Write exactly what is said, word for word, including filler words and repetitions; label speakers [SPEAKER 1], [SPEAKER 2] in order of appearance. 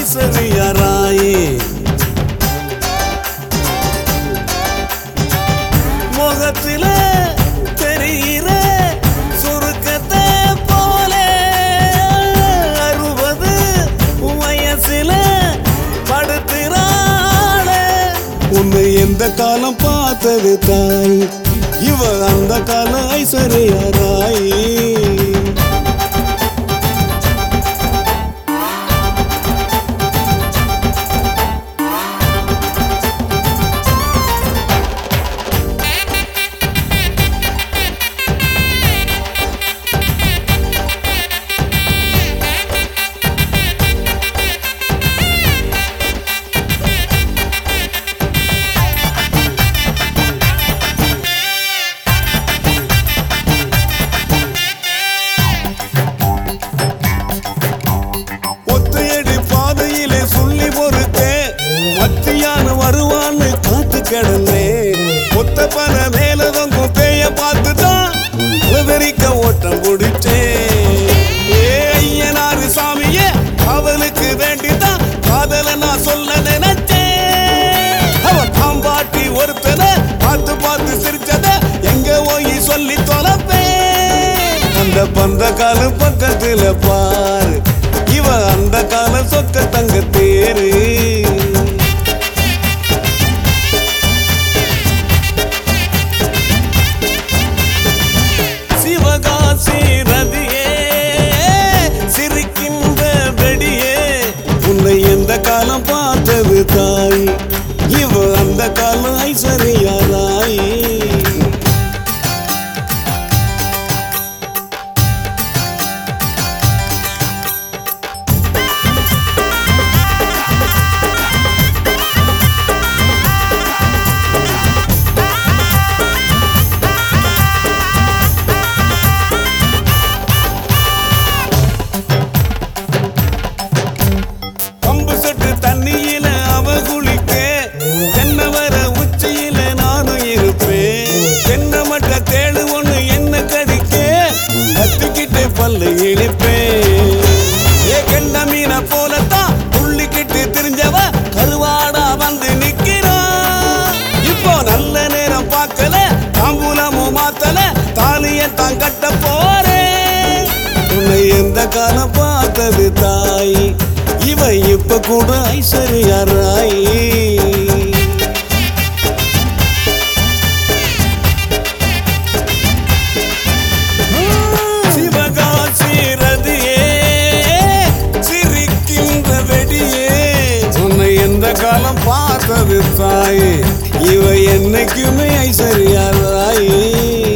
[SPEAKER 1] ஐஸ்வர்யா ராய் முகத்தில தெரிகிற சுருக்கத்தை போல அறுபது வயசுல படுத்துறாள உன்னை எந்த காலம் பார்த்தது தாய் இவ அந்த கால ஐஸ்வர்யா ராய் வருவான்னு காத்து கிடந்தே ஒத்த பன மேல தொங்கும் பேய பார்த்துதான் வெறிக்க ஓட்டம் பிடிச்சேன் ஐயனாரு சாமியே அவளுக்கு வேண்டிதான் காதல நான் சொல்ல நினைச்சேன் அவ தாம்பாட்டி ஒருத்தனை பார்த்து பார்த்து சிரிச்சத எங்க போய் சொல்லி தொலைப்பேன் அந்த பந்த கால பக்கத்துல பாரு இவ அந்த கால சொக்க தங்க தேரு எந்த காலம் பார்த்தது தாய் இவ அந்த காலம் ஐஸ்வர்யா ராய் தண்ணியில அவ குளிக்க தென்னவர உச்சியில நானும் இருப்பேன் தென்ன மட்ட தேடு ஒண்ணு என்ன கடிக்க கத்துக்கிட்டு பல்லு இழிப்பேன் ஏ கெண்ட மீன போலத்தான் புள்ளிக்கிட்டு திரிஞ்சவ கருவாடா வந்து நிக்கிறா இப்போ நல்ல நேரம் பார்க்கல தாம்பூலமும் மாத்தல தாலியத்தான் கட்ட போறேன் உன்னை எந்த காலம் பார்த்தது தாய் இவ இப்ப கூட ஐஸ்வர்யா ராய் சிவகாசி ரதியே சிரிக்கின்ற வெடியே உன்னை எந்த காலம் பார்த்தது தாய் இவ என்னைக்குமே ஐஸ்வர்யா ராய்